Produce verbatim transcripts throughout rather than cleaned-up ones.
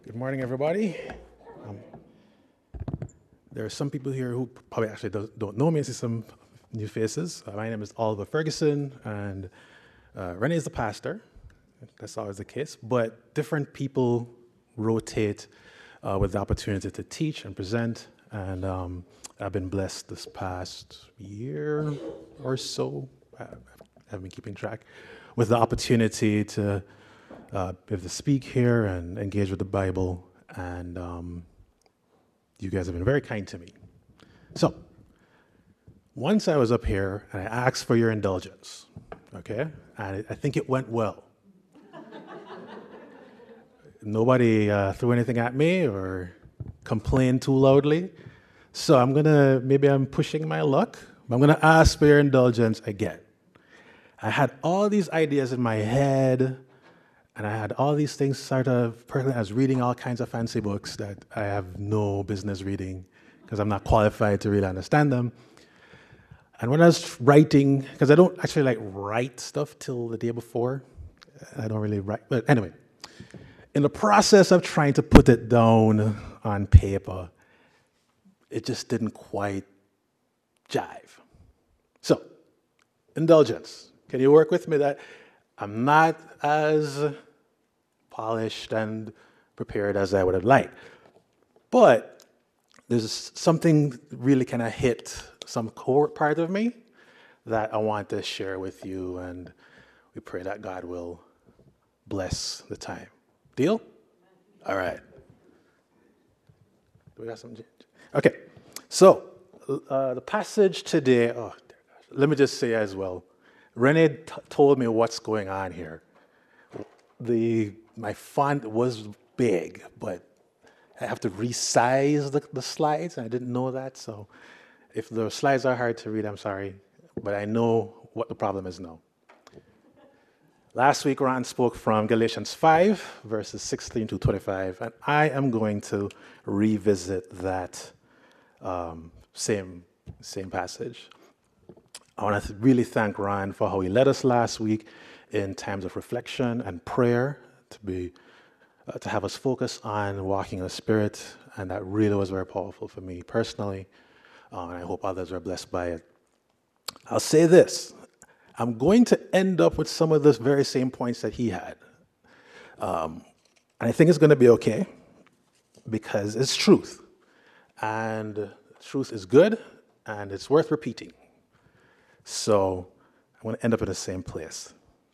Good morning, everybody. Um, there are some people here who probably actually don't, don't know me. I see some new faces. Uh, my name is Oliver Ferguson, and uh, Renee is the pastor. That's always the case. But different people rotate uh, with the opportunity to teach and present. And um, I've been blessed this past year or so. I haven't been keeping track with the opportunity to uh, be able to speak here and engage with the Bible. And um, you guys have been very kind to me. So, once I was up here and I asked for your indulgence, okay? And I think it went well. Nobody uh, threw anything at me or complained too loudly. So I'm gonna, maybe I'm pushing my luck, but I'm gonna ask for your indulgence again. I had all these ideas in my head, and I had all these things sort of, personally, I was reading all kinds of fancy books that I have no business reading because I'm not qualified to really understand them. And when I was writing, because I don't actually like write stuff till the day before, I don't really write, but anyway, in the process of trying to put it down on paper, it just didn't quite jive. So, indulgence. Can you work with me that I'm not as polished and prepared as I would have liked? But there's something really kind of hit some core part of me that I want to share with you, and we pray that God will bless the time. Deal? All right. Do we got something? Okay. So, uh, the passage today, oh, let me just say as well, Renee t- told me what's going on here. The my font was big, but I have to resize the, the slides, and I didn't know that. So if the slides are hard to read, I'm sorry, but I know what the problem is now. Last week, Ron spoke from Galatians five, verses sixteen to twenty-five, and I am going to revisit that um, same, same passage. I want to really thank Ryan for how he led us last week in times of reflection and prayer to be uh, to have us focus on walking in the Spirit, and that really was very powerful for me personally, uh, and I hope others are blessed by it. I'll say this. I'm going to end up with some of the very same points that he had. Um, and I think it's going to be okay because it's truth. And truth is good, and it's worth repeating. So I'm going to end up in the same place.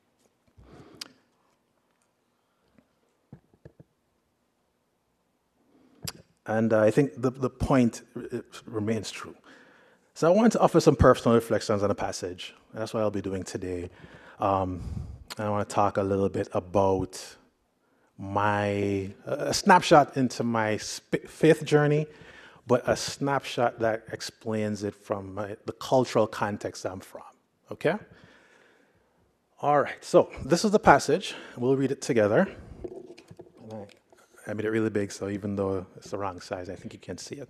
And uh, I think the, the point remains true. So I want to offer some personal reflections on the passage, and that's what I'll be doing today. Um, I want to talk a little bit about my, a snapshot into my sp- faith journey, but a snapshot that explains it from my, the cultural context I'm from, okay? All right, so this is the passage. We'll read it together. And I, I made it really big, so even though it's the wrong size, I think you can see it.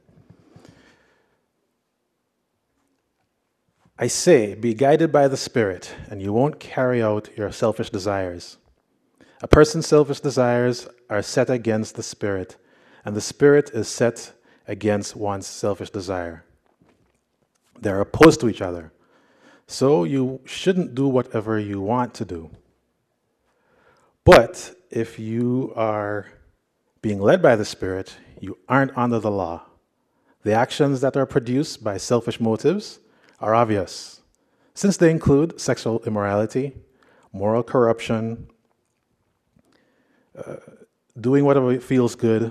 I say, be guided by the Spirit, and you won't carry out your selfish desires. A person's selfish desires are set against the Spirit, and the Spirit is set against one's selfish desire. They're opposed to each other. So you shouldn't do whatever you want to do. But if you are being led by the Spirit, you aren't under the law. The actions that are produced by selfish motives are obvious, since they include sexual immorality, moral corruption, uh, doing whatever feels good,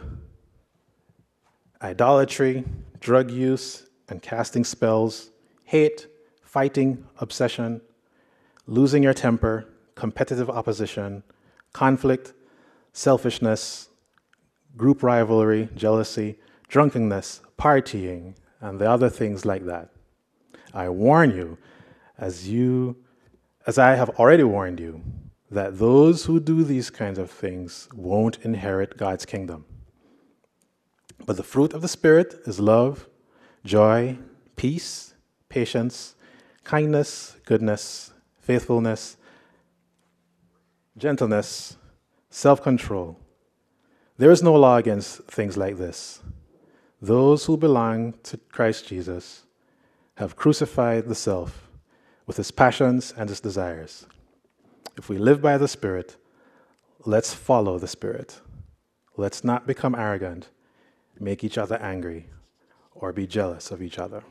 idolatry, drug use, and casting spells, hate, fighting, obsession, losing your temper, competitive opposition, conflict, selfishness, group rivalry, jealousy, drunkenness, partying, and the other things like that. I warn you, as you, as I have already warned you, that those who do these kinds of things won't inherit God's kingdom. But the fruit of the Spirit is love, joy, peace, patience, kindness, goodness, faithfulness, gentleness, self-control. There is no law against things like this. Those who belong to Christ Jesus have crucified the self with its passions and its desires. If we live by the Spirit, let's follow the Spirit. Let's not become arrogant, make each other angry, or be jealous of each other.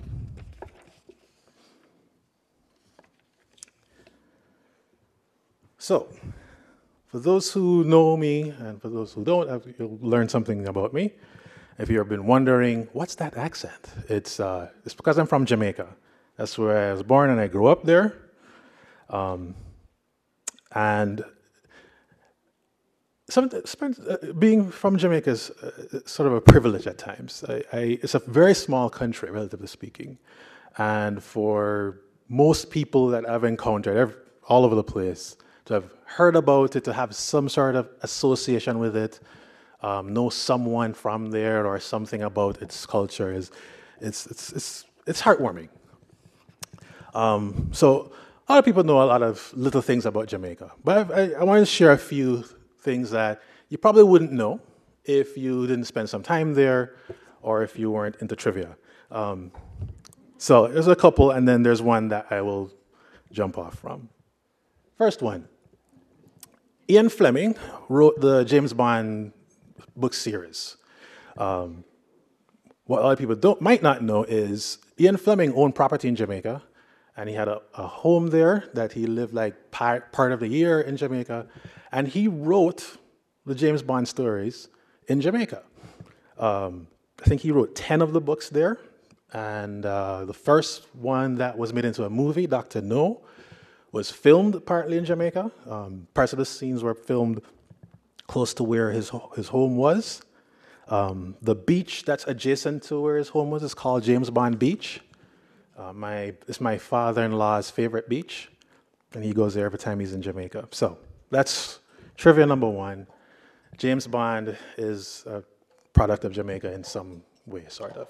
So, for those who know me, and for those who don't, you'll learn something about me. If you've been wondering, what's that accent? It's, uh, it's because I'm from Jamaica. That's where I was born and I grew up there. Um, and some, uh, being from Jamaica is uh, sort of a privilege at times. I, I, it's a very small country, relatively speaking. And for most people that I've encountered every, all over the place, to have heard about it, to have some sort of association with it, um, know someone from there or something about its culture, is it's it's it's it's heartwarming. Um, so a lot of people know a lot of little things about Jamaica, but I, I want to share a few things that you probably wouldn't know if you didn't spend some time there or if you weren't into trivia. Um, so there's a couple, and then there's one that I will jump off from. First one. Ian Fleming wrote the James Bond book series. Um, what a lot of people don't might not know is Ian Fleming owned property in Jamaica, and he had a, a home there that he lived like part, part of the year in Jamaica, and he wrote the James Bond stories in Jamaica. Um, I think he wrote ten of the books there, and uh, the first one that was made into a movie, Doctor No, was filmed partly in Jamaica. Um, parts of the scenes were filmed close to where his his home was. Um, the beach that's adjacent to where his home was is called James Bond Beach. Uh, my it's my father-in-law's favorite beach, and he goes there every time he's in Jamaica. So that's trivia number one. James Bond is a product of Jamaica in some way, sort of.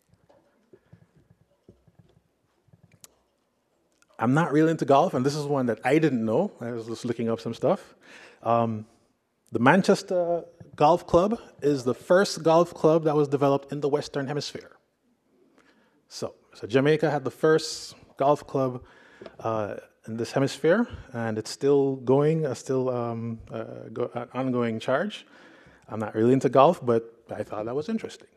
I'm not really into golf, and this is one that I didn't know. I was just looking up some stuff. Um, the Manchester Golf Club is the first golf club that was developed in the Western Hemisphere. So, so Jamaica had the first golf club uh, in this hemisphere, and it's still going, uh, still um, uh, go, an ongoing charge. I'm not really into golf, but I thought that was interesting.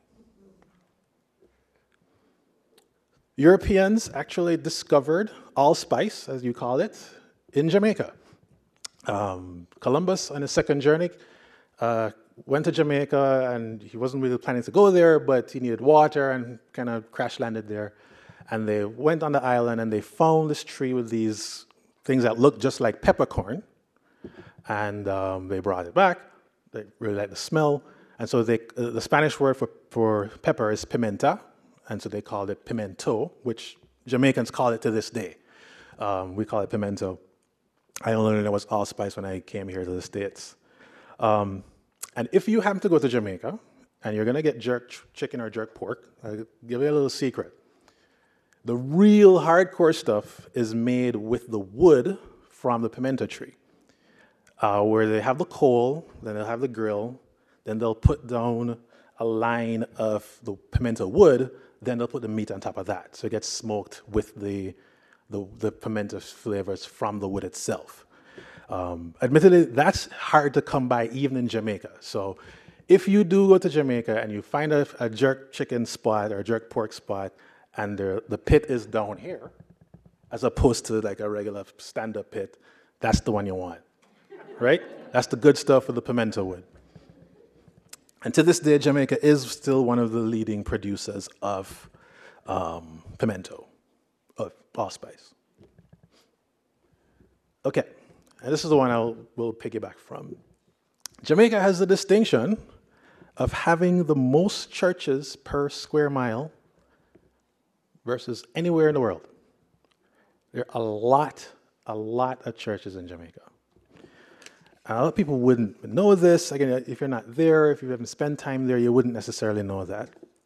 Europeans actually discovered allspice, as you call it, in Jamaica. Um, Columbus, on his second journey, uh, went to Jamaica, and he wasn't really planning to go there, but he needed water and kind of crash landed there. And they went on the island, and they found this tree with these things that looked just like peppercorn. And um, they brought it back. They really liked the smell. And so they, uh, the Spanish word for, for pepper is pimenta. And so they called it pimento, which Jamaicans call it to this day. Um, we call it pimento. I only learned it was allspice when I came here to the States. Um, and if you happen to go to Jamaica and you're going to get jerk ch- chicken or jerk pork, I'll give you a little secret. The real hardcore stuff is made with the wood from the pimento tree, uh, where they have the coal, then they'll have the grill, then they'll put down a line of the pimento wood, then they'll put the meat on top of that. So it gets smoked with the, the, the pimento flavors from the wood itself. Um, admittedly, that's hard to come by even in Jamaica. So if you do go to Jamaica and you find a, a jerk chicken spot or a jerk pork spot, and the, the pit is down here, as opposed to like a regular stand-up pit, that's the one you want, right? That's the good stuff with the pimento wood. And to this day, Jamaica is still one of the leading producers of um, pimento, of allspice. Okay, and this is the one I will piggyback from. Jamaica has the distinction of having the most churches per square mile versus anywhere in the world. There are a lot, a lot of churches in Jamaica. And a lot of people wouldn't know this. Again, if you're not there, if you haven't spent time there, you wouldn't necessarily know that.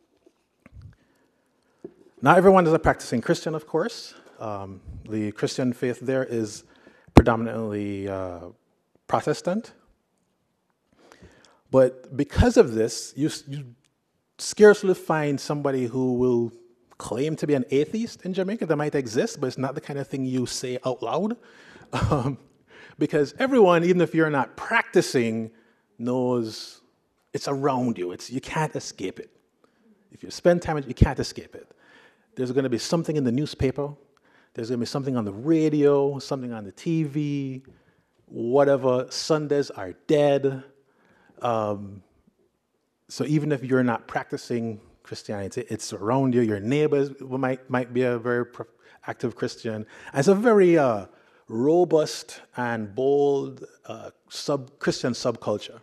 Not everyone is a practicing Christian, of course. Um, the Christian faith there is predominantly uh, Protestant. But because of this, you, you scarcely find somebody who will claim to be an atheist in Jamaica. That might exist, but it's not the kind of thing you say out loud. Um, because everyone, even if you're not practicing, knows it's around you. It's, you can't escape it. If you spend time with it, you can't escape it. There's going to be something in the newspaper. There's going to be something on the radio, something on the T V, whatever. Sundays are dead. Um, so even if you're not practicing Christianity, it's around you. Your neighbors might might be a very active Christian. And it's a very uh, robust and bold uh, sub Christian subculture.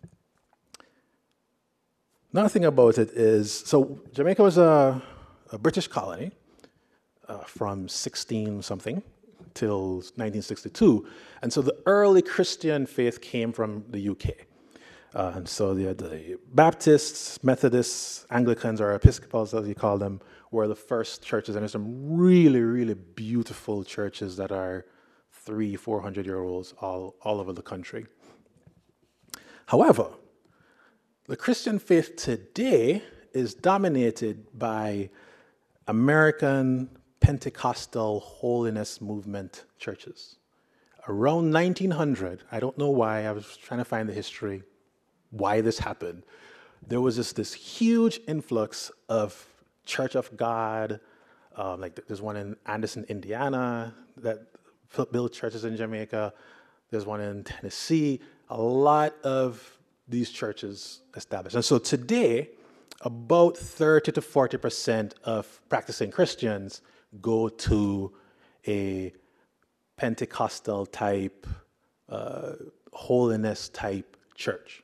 Another thing about it is, so Jamaica was a, a British colony uh, from sixteen something till nineteen sixty-two, and so the early Christian faith came from the U K. Uh, and so the, the Baptists, Methodists, Anglicans, or Episcopals, as you call them, were the first churches. And there's some really, really beautiful churches that are three, four hundred year olds all, all over the country. However, the Christian faith today is dominated by American Pentecostal holiness movement churches. Around nineteen hundred, I don't know why, I was trying to find the history, why this happened. There was this, this huge influx of Church of God, um, like there's one in Anderson, Indiana, that built churches in Jamaica. There's one in Tennessee. A lot of these churches established. And so today, about thirty to forty percent of practicing Christians go to a Pentecostal type, uh, holiness type church.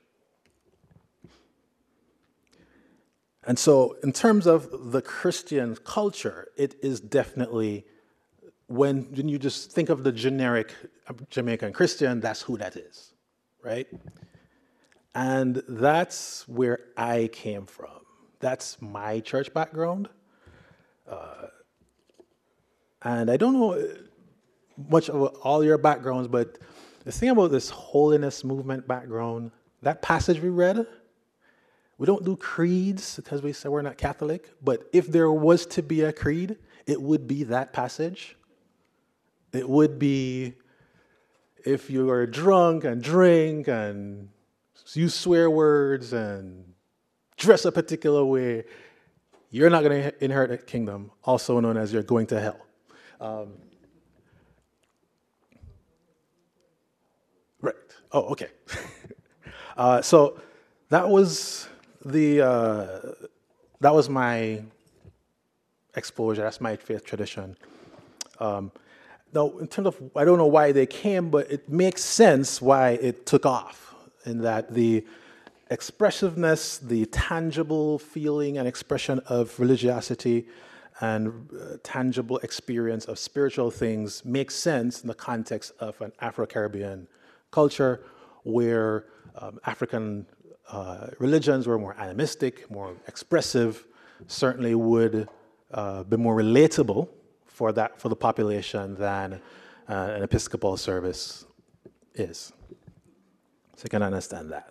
And so in terms of the Christian culture, it is definitely, when, when you just think of the generic Jamaican Christian, that's who that is, right? And that's where I came from. That's my church background. Uh, and I don't know much of all your backgrounds, but the thing about this holiness movement background, that passage we read, we don't do creeds because we say we're not Catholic, but if there was to be a creed, it would be that passage. It would be, if you are drunk and drink and use swear words and dress a particular way, you're not going to inherit the kingdom, also known as you're going to hell. Um, right. Oh, okay. uh, so that was the uh, that was my exposure. That's my faith tradition. Um, now, in terms of, I don't know why they came, but it makes sense why it took off. In that the expressiveness, the tangible feeling and expression of religiosity and uh, tangible experience of spiritual things makes sense in the context of an Afro-Caribbean culture where um, African uh, religions were more animistic, more expressive, certainly would uh, be more relatable for that for the population than uh, an Episcopal service is. So you can understand that.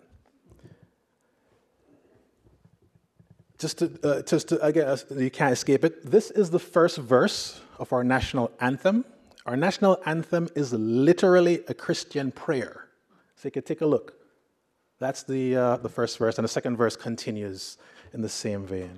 Just to, uh, just to, again, you can't escape it. This is the first verse of our national anthem. Our national anthem is literally a Christian prayer. So you can take a look. That's the, uh, the first verse, and the second verse continues in the same vein.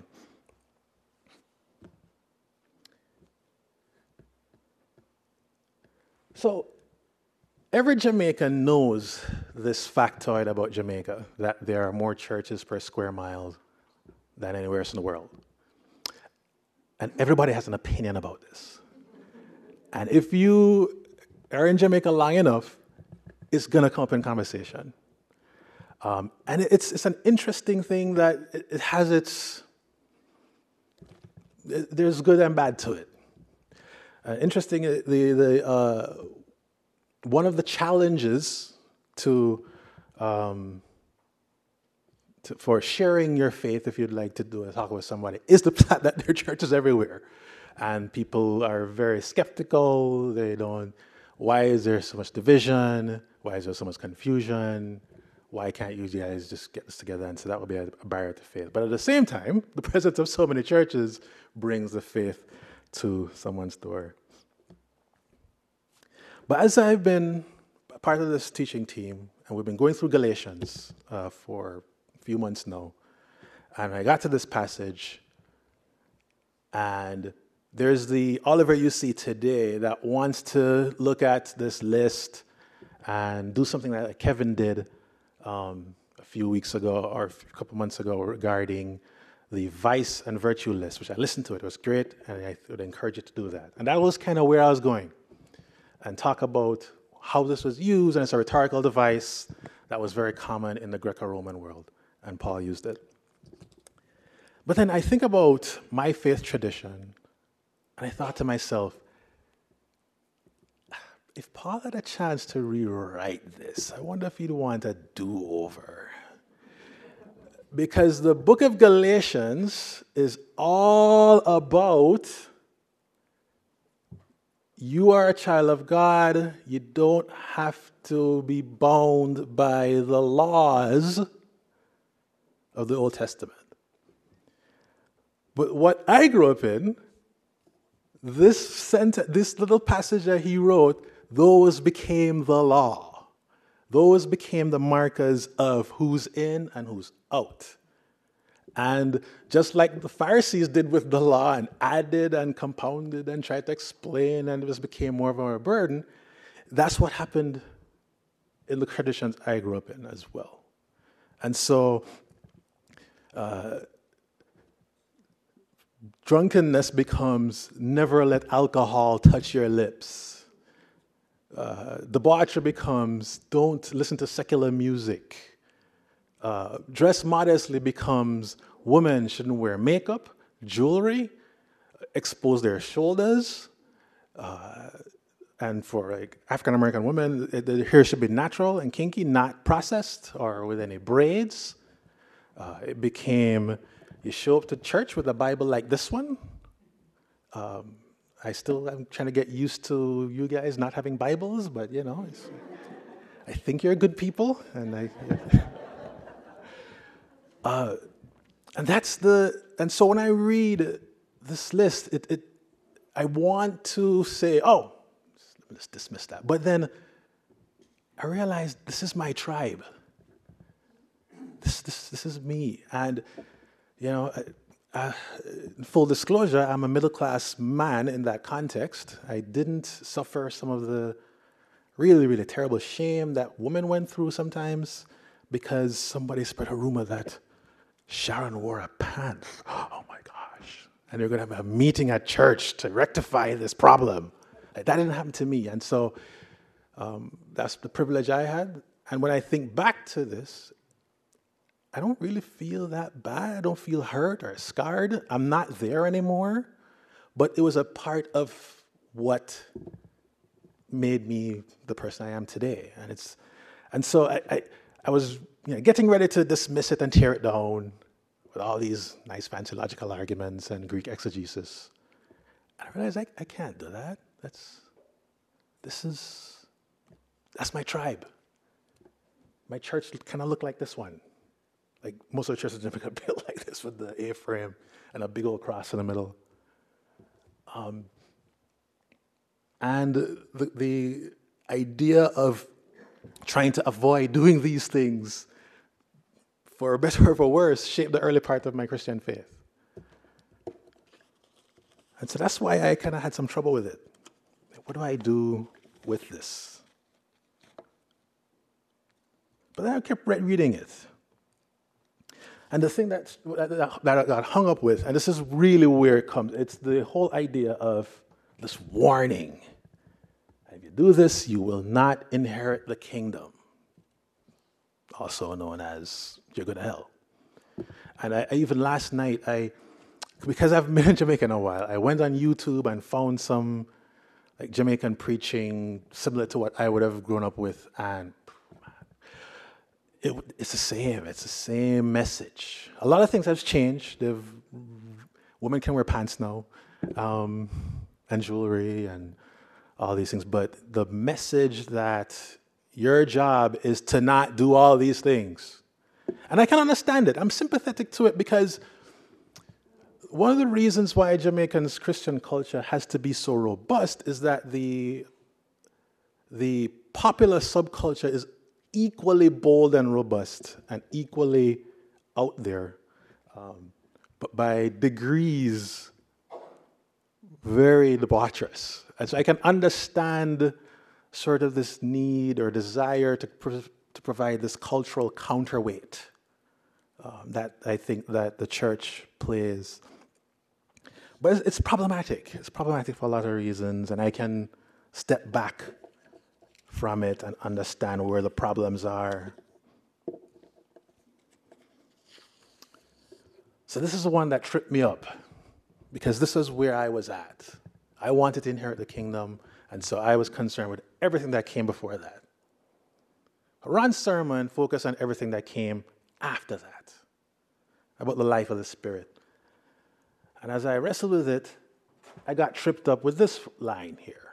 So every Jamaican knows this factoid about Jamaica, that there are more churches per square mile than anywhere else in the world. And everybody has an opinion about this. And if you are in Jamaica long enough, it's going to come up in conversation. Um, and it's it's an interesting thing that it, it has its, it, there's good and bad to it. Uh, interesting, the, the, uh, one of the challenges to, um, to, for sharing your faith, if you'd like to do a talk with somebody, is the fact that there are churches everywhere. And people are very skeptical. They don't, why is there so much division? Why is there so much confusion? why can't you guys just get this together? And so that would be a, a barrier to faith. But at the same time, the presence of so many churches brings the faith to someone's door. But as I've been part of this teaching team, and we've been going through Galatians uh, for a few months now, and I got to this passage, and there's the Oliver you see today that wants to look at this list and do something that Kevin did um, a few weeks ago or a couple months ago regarding the vice and virtue list, which I listened to. It was great, and I would encourage you to do that. And that was kind of where I was going, and talk about how this was used, and it's a rhetorical device that was very common in the Greco-Roman world, and Paul used it. But then I think about my faith tradition, and I thought to myself, if Paul had a chance to rewrite this, I wonder if he'd want a do-over. Because the book of Galatians is all about you are a child of God. You don't have to be bound by the laws of the Old Testament. But what I grew up in, this sentence, this little passage that he wrote, those became the law. Those became the markers of who's in and who's out. And just like the Pharisees did with the law and added and compounded and tried to explain, and it just became more of a burden, that's what happened in the traditions I grew up in as well. And so uh, drunkenness becomes never let alcohol touch your lips. Uh, debauchery becomes don't listen to secular music. Uh, dress modestly becomes women shouldn't wear makeup, jewelry, expose their shoulders. Uh, and for like African American women, it, the hair should be natural and kinky, not processed or with any braids. Uh, it became you show up to church with a Bible like this one. Um, I still am trying to get used to you guys not having Bibles, but you know, it's, I think you're good people, and I. Yeah. Uh, and that's the, and so when I read this list, it, it, I want to say, oh, let's dismiss that. But then I realized this is my tribe. This, this, this is me. And, you know, uh, full disclosure, I'm a middle-class man in that context. I didn't suffer some of the really, really terrible shame that women went through sometimes because somebody spread a rumor that Sharon wore a pants. Oh my gosh. And you're going to have a meeting at church to rectify this problem. Like, that didn't happen to me. And so um, that's the privilege I had. And when I think back to this, I don't really feel that bad. I don't feel hurt or scarred. I'm not there anymore. But it was a part of what made me the person I am today. And it's, and so I, I, I was you know, getting ready to dismiss it and tear it down with all these nice fancy logical arguments and Greek exegesis. And I realized I, I can't do that. That's, this is, that's my tribe. My church kind of looked like this one. Like most of the churches never got built like this with the A-frame and a big old cross in the middle. Um, and the, the idea of trying to avoid doing these things, for better or for worse, shaped the early part of my Christian faith. And so that's why I kind of had some trouble with it. What do I do with this? But then I kept reading it. And the thing that, that, that I got hung up with, and this is really where it comes, it's the whole idea of this warning. If you do this, you will not inherit the kingdom, also known as you're going to hell. And I, I even last night, I because I've been in Jamaica in a while, I went on YouTube and found some like Jamaican preaching similar to what I would have grown up with, and it, it's the same. It's the same message. A lot of things have changed. They've, women can wear pants now, um, and jewelry, and all these things. But the message that Your job is to not do all these things. And I can understand it. I'm sympathetic to it because one of the reasons why Jamaican's Christian culture has to be so robust is that the, the popular subculture is equally bold and robust and equally out there, um, but by degrees very debaucherous. And so I can understand sort of this need or desire to, pro- to provide this cultural counterweight um, that I think that the church plays. But it's, it's problematic. It's problematic for a lot of reasons, and I can step back from it and understand where the problems are. So this is the one that tripped me up, because this is where I was at. I wanted to inherit the kingdom, and so I was concerned with everything that came before that. Ron's sermon focused on everything that came after that, about the life of the Spirit. And as I wrestled with it, I got tripped up with this line here,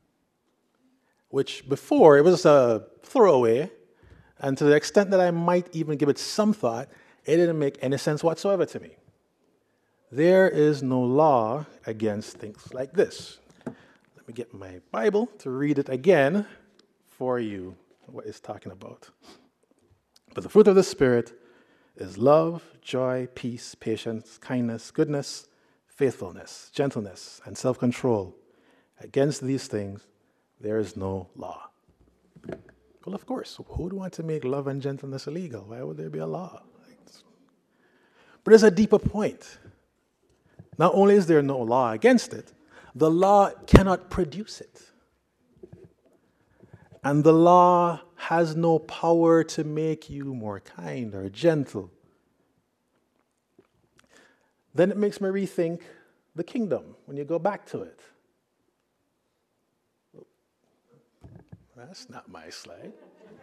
which before it was a throwaway, and to the extent that I might even give it some thought, it didn't make any sense whatsoever to me. There is no law against things like this. Let me get my Bible to read it again for you, what it's talking about. But the fruit of the Spirit is love, joy, peace, patience, kindness, goodness, faithfulness, gentleness, and self-control. Against these things, there is no law. Well, of course, who would want to make love and gentleness illegal? Why would there be a law? But there's a deeper point. Not only is there no law against it, the law cannot produce it. And the law has no power to make you more kind or gentle. Then it makes me rethink the kingdom when you go back to it. That's not my slide.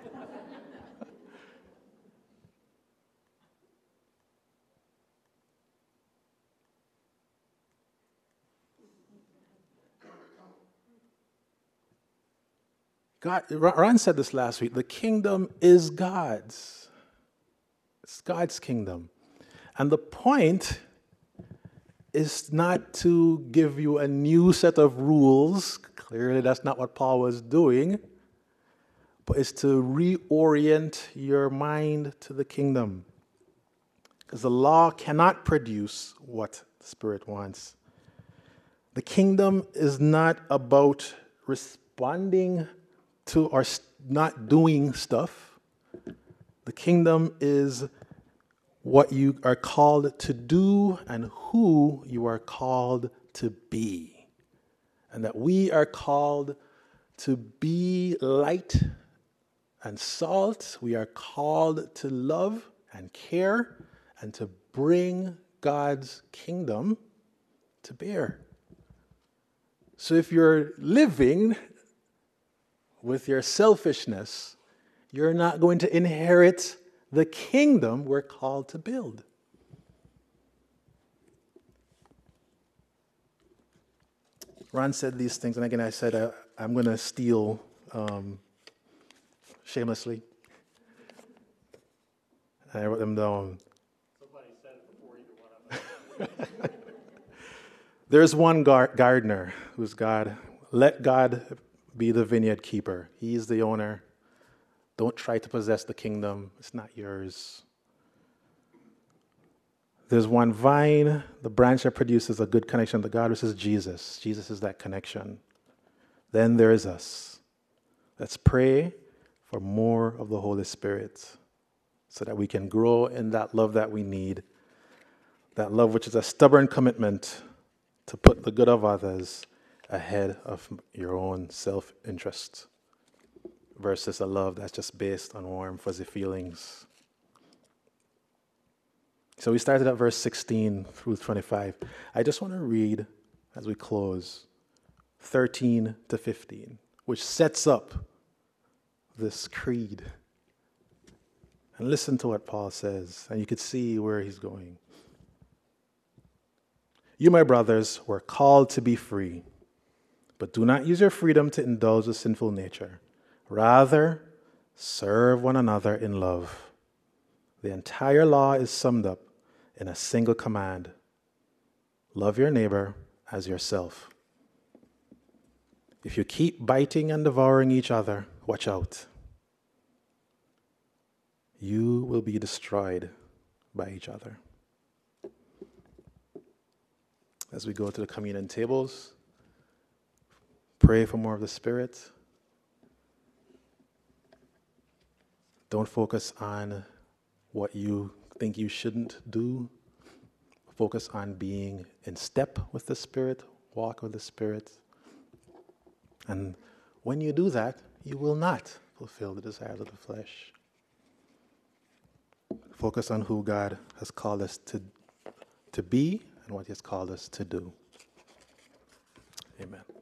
God, Ron said this last week, the kingdom is God's. It's God's kingdom. And the point is not to give you a new set of rules. Clearly, that's not what Paul was doing. But it's to reorient your mind to the kingdom. Because the law cannot produce what the Spirit wants. The kingdom is not about responding to or not doing stuff. The kingdom is what you are called to do and who you are called to be. And that we are called to be light and salt. We are called to love and care and to bring God's kingdom to bear. So if you're living with your selfishness, you're not going to inherit the kingdom we're called to build. Ron said these things, and again I said uh, I'm going to steal um, shamelessly. And I wrote them down. Somebody said it before either one of us. There's one gar- gardener who's God. Let God be the vineyard keeper. He's the owner. Don't try to possess the kingdom. It's not yours. There's one vine, the branch that produces a good connection to God, which is Jesus. Jesus is that connection. Then there is us. Let's pray for more of the Holy Spirit so that we can grow in that love that we need, that love which is a stubborn commitment to put the good of others ahead of your own self-interest versus a love that's just based on warm, fuzzy feelings. So we started at verse sixteen through twenty-five. I just want to read, as we close, thirteen to fifteen, which sets up this creed. And listen to what Paul says, and you could see where he's going. You, my brothers, were called to be free, but do not use your freedom to indulge the sinful nature. Rather, serve one another in love. The entire law is summed up in a single command: love your neighbor as yourself. If you keep biting and devouring each other, watch out. You will be destroyed by each other. As we go to the communion tables, pray for more of the Spirit. Don't focus on what you think you shouldn't do. Focus on being in step with the Spirit, walk with the Spirit. And when you do that, you will not fulfill the desires of the flesh. Focus on who God has called us to, to be and what He has called us to do. Amen.